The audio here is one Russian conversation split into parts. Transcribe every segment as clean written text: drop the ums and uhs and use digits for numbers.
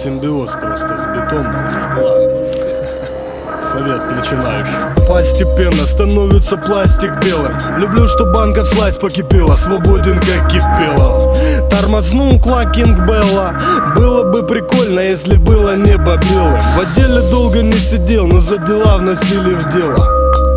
симбиоз просто с бетоном. Совет начинающих. Постепенно становится пластик белым. Люблю, что банка слазь покипела, свободен как кипела. Тормознул Клакинг Белла. Было бы прикольно, если было небо белым. В отделе долго не сидел, но за дела вносили в дело.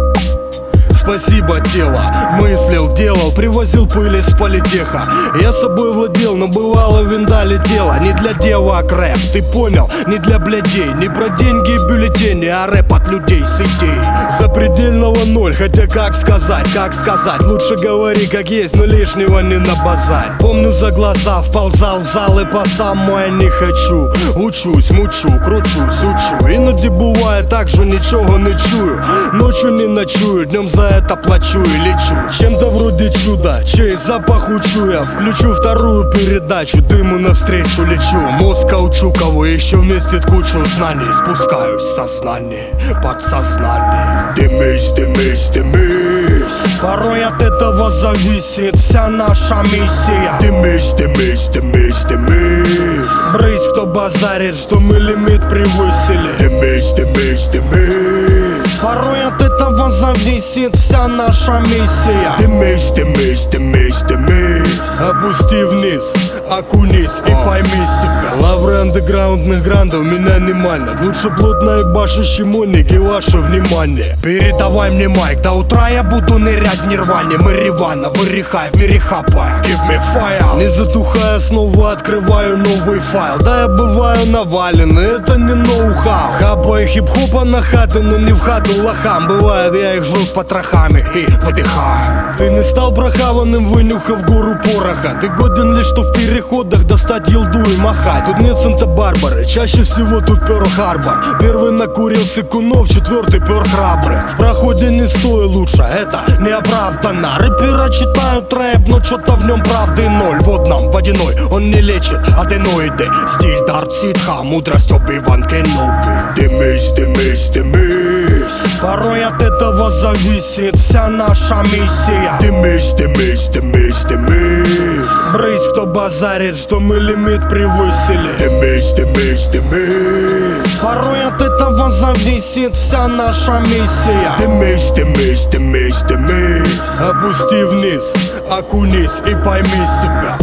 Спасибо, тело, мыслил, делал, привозил пыль из политеха. Я собой владел, но бывало винда летела. Не для девок рэп, ты понял, не для блядей. Не про деньги и бюллетени, а рэп от людей с идей. Запредельного ноль, хотя как сказать, лучше говори как есть, но лишнего не на базарь. Помню, за глаза вползал в зал и по самое не хочу. Учусь, мучу, кручусь, учу. Іноді буває так, що нічого не чую. Ночью не ночую, днем за это плачу и лечу. Чем-то вроде чуда, чей запах учу я. Включу вторую передачу, дыму навстречу лечу. Мозг Каучукову, еще вместе кучу знаний. Спускаюсь в сознание, подсознание. Дымись, дымись, дымись. Порой от этого зависит вся наша миссия. Дымись, дымись, дымись, дымись. Брысь, кто базарит, что мы лимит превысили. Дымись, дымись, дымись. Порой от этого зависит вся наша миссия. Дымись, дымись, дымись, дымись. Опусти вниз, окунись и пойми себя. Лавры андеграундных грандов меня не манят. Лучше плотно ебашащий моник и ваше внимание. Передавай мне майк, до утра я буду нырять в нирване. Марихуана, вырихай в мире хапая. Give me fire. Не затухая, снова открываю новый файл. Да, я бываю навален, и это не ноу-хау. Хапаю хип-хопа на хаты, но не в хату лохам. Бывает, я их жру с потрохами и выдыхаю. Ты не стал прохаванным, вынюхав гору пороха. Ты годен лишь, что в переходах достать елду и махать. Тут нет Санта-Барбары, чаще всего тут Пёрл-Харбор. Первый накурился Кунов, четвертый пёр храбрый. В проходе не стой лучше, это неоправданно. Рэпера читают рэп, но что-то в нем правды ноль. Вот нам водяной, он не лечит аденоиды. Стиль Дарт Ситха, мудрость Оби-Ван Кеноби. Дымись, дымись, дымись. Порой от этого зависит вся наша миссия. Дымись, дымись, дымись, дымись. Брысь, кто базарит, что мы лимит превысили. Дымись, дымись, дымись. Порой от этого зависит вся наша миссия. Дымись, дымись, дымись, дымись. Опусти вниз, окунись и пойми себя.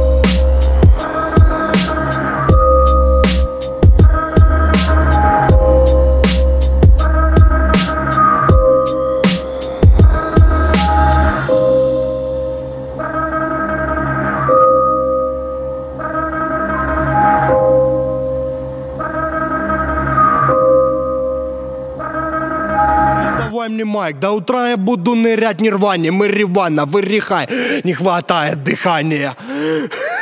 Давай мне майк, до утра я буду нырять в нирване. Марихуана, вырихай, не хватает дыхания.